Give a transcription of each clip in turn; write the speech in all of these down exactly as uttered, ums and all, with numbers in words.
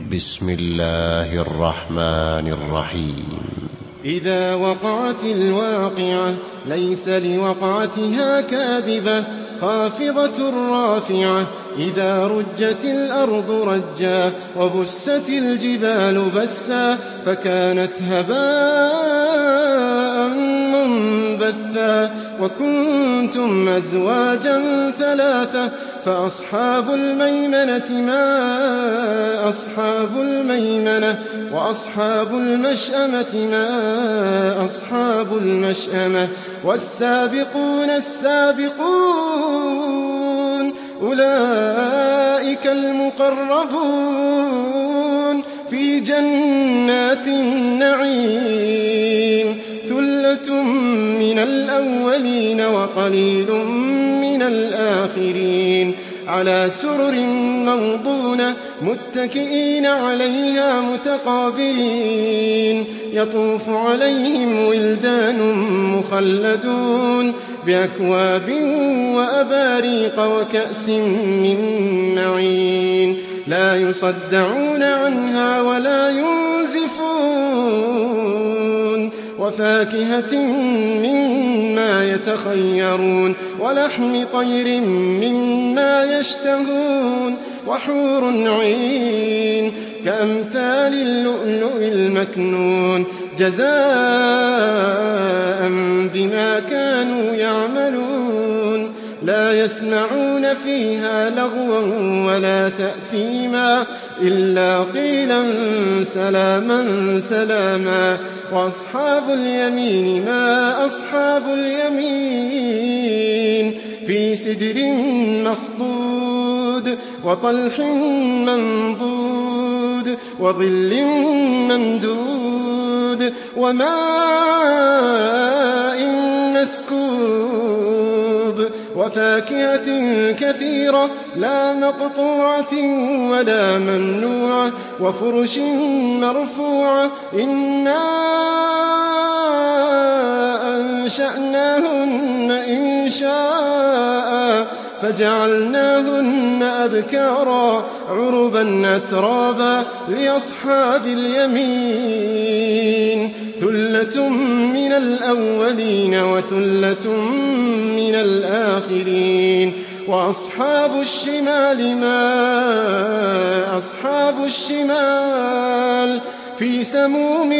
بسم الله الرحمن الرحيم. إذا وقعت الواقعة ليس لوقعتها كاذبة خافضة رافعة إذا رجت الأرض رجا وبست الجبال بسا فكانت هباء منبثا وكنتم أزواجا ثلاثة فأصحاب الميمنة ما أصحاب الميمنة وأصحاب المشأمة ما أصحاب المشأمة والسابقون السابقون أولئك المقربون في جنات النعيم ثلة من الأولين وقليل من الآخرين على سرر موضونة متكئين عليها متقابلين يطوف عليهم ولدان مخلدون بأكواب وأباريق وكأس من معين لا يصدعون عنها ولا ينزفون وفاكهة مما يتخيرون ولحم طير مما يشتهون وحور عين كأمثال اللؤلؤ المكنون جزاء بما كانوا يعملون لا يسمعون فيها لغوا ولا تأثيما إلا قيلا سلاما سلاما وأصحاب اليمين ما أصحاب اليمين في سدر مخضود وطلح منضود وظل ممدود وماء مسكوب وفاكهة كثيرة لا مقطوعة ولا ممنوعة وفرش مرفوعة إنا أنشأناهن إنشاء فجعلناهن أبكارا عربا أترابا لأصحاب اليمين ثلة من الأولين وثلة من الآخرين وأصحاب الشمال ما أصحاب الشمال في سموم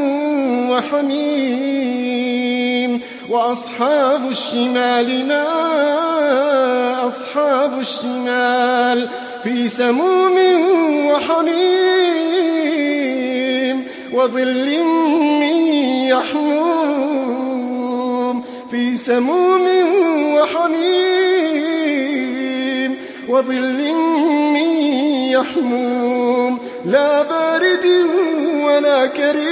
وحميم وأصحاب الشمال ما أصحاب الشمال في سموم وحميم وظل من يحموم في سموم وحميم وظل من يحموم لا بارد ولا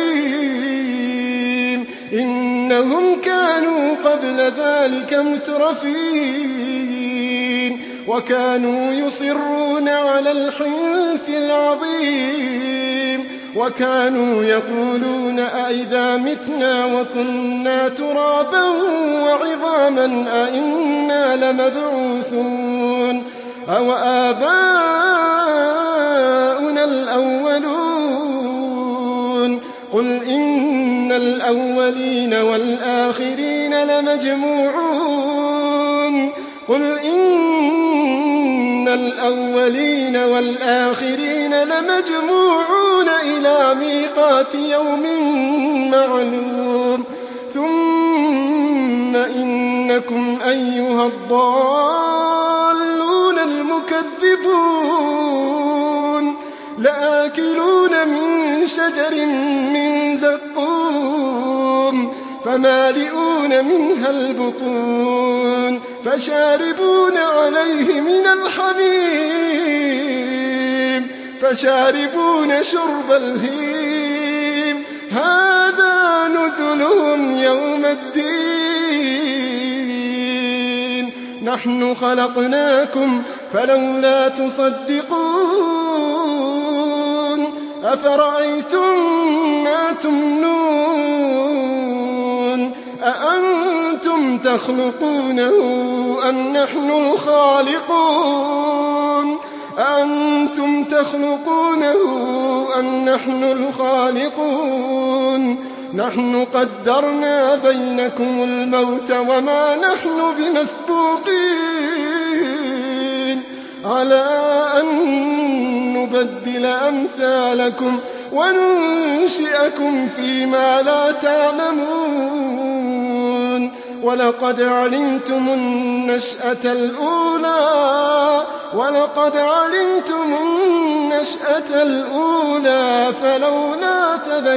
كريم إنهم كانوا قبل ذلك مترفين وكانوا يصرون على الحنث العظيم وكانوا يقولون أئذا متنا وكنا ترابا وعظاما أئنا لمبعوثون أو آباؤنا الأولون قل إن الأولين والآخرين لمجموعون قل إن الأولين والآخرين لمجموعون إلى ميقات يوم معلوم ثم إنكم أيها الضالون المكذبون لآكلون من شجر من زقوم فمالئون منها البطون فشاربون عليه من الحميم فشاربون شرب الهيم هذا نزلهم يوم الدين نحن خلقناكم فلولا تصدقون أفرأيتم ما تمنون أأنتم تخلقونه أم نحن الخالقون أأنتم تخلقونه أن نحن الخالقون نحن قدرنا بينكم الموت وما نحن بمسبوقين على أن نبدل أمثالكم وننشئكم فيما لا تعلمون ولقد علمتم النشأة الأولى ولقد علمتم النشأة الأولى فلولا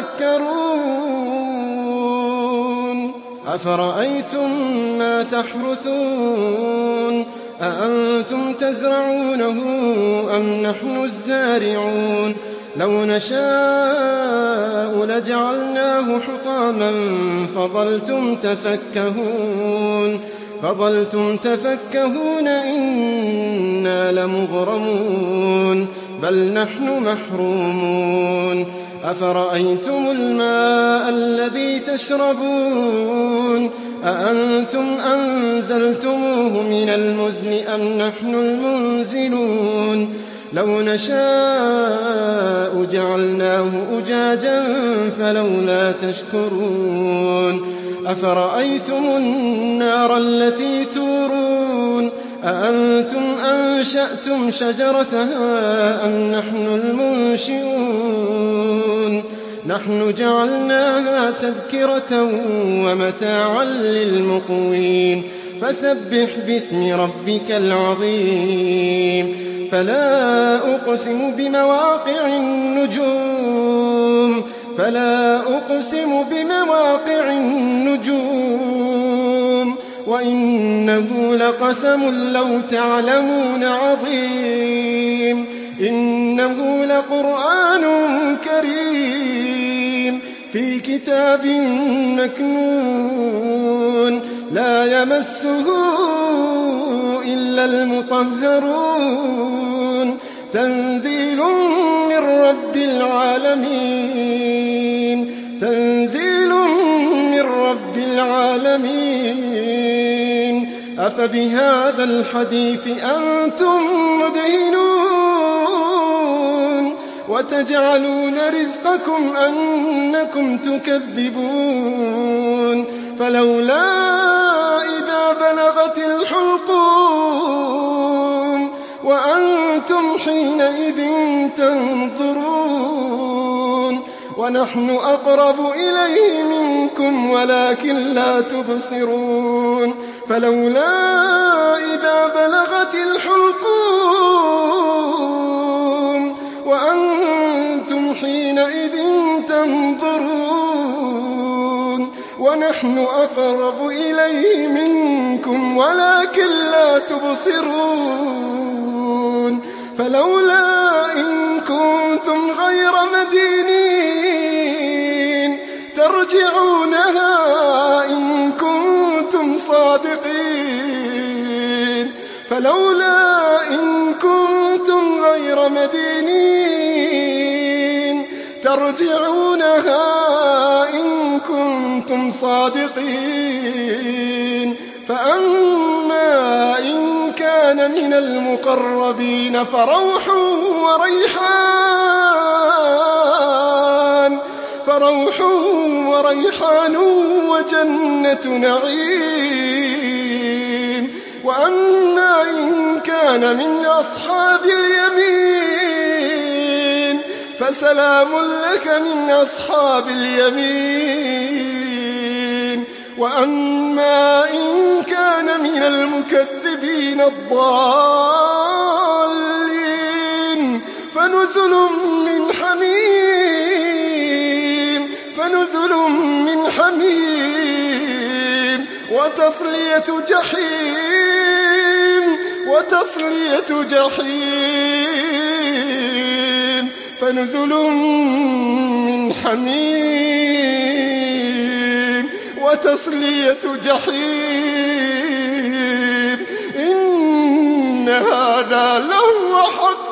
تذكرون أفرأيتم ما تحرثون أأنتم تزرعونه أم نحن الزارعون لو نشاء لجعلناه حطاما فظلتم تفكهون فظلتم تفكهون إنا لمغرمون بل نحن محرومون أفرأيتم الماء الذي تشربون أأنتم أنزلتموه من المزن أم نحن المنزلون لو نشاء جعلناه أجاجا فلولا تشكرون أفرأيتم النار التي تورون أأنتم أنشأتم شجرتها أم نحن المنشئون نحن جعلناها تذكرة ومتاعا للمقوين فسبح باسم ربك العظيم فلا أقسم بمواقع النجوم فلا أقسم بمواقع النجوم وإنه لقسم لو تعلمون عظيم إنه لقرآن كريم في كتاب مكنون لا يمسه إلا المطهرون تنزيل من رب العالمين تنزيل من رب العالمين أفبهذا الحديث أنتم مدهنون وتجعلون رزقكم أنكم تكذبون فلولا إذا بلغت الحلقوم وأنتم حينئذ تنظرون ونحن أقرب إليه منكم ولكن لا تبصرون فلولا إذا بلغت الحلقوم وأنتم حينئذ تنظرون ونحن أقرب إليه منكم ولكن لا تبصرون فلولا إن كنتم غير مدينين ترجعونها إن كنتم صادقين فلولا إن كنتم غير مدينين ترجعونها إن كنتم صادقين فأما إن كان من المقربين فروح وريحان فروح وريحان وجنة نعيم وأما إن كان من أصحاب اليمين فسلام لك من أصحاب اليمين وأما إن كان من المكذبين الضالين فنزل من حميم فنزل من حميم وتصلية جحيم وتصلية جحيم فنزل من حميم وتصلية جحيم إن هذا لهو حق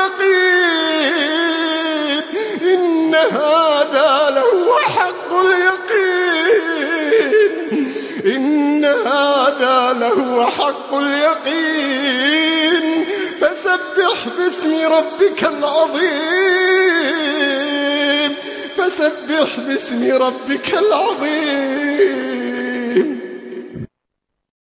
اليقين إن هذا لهو حق اليقين إن هذا لهو حق اليقين فسبح باسم ربك العظيم فسبح باسم ربك العظيم.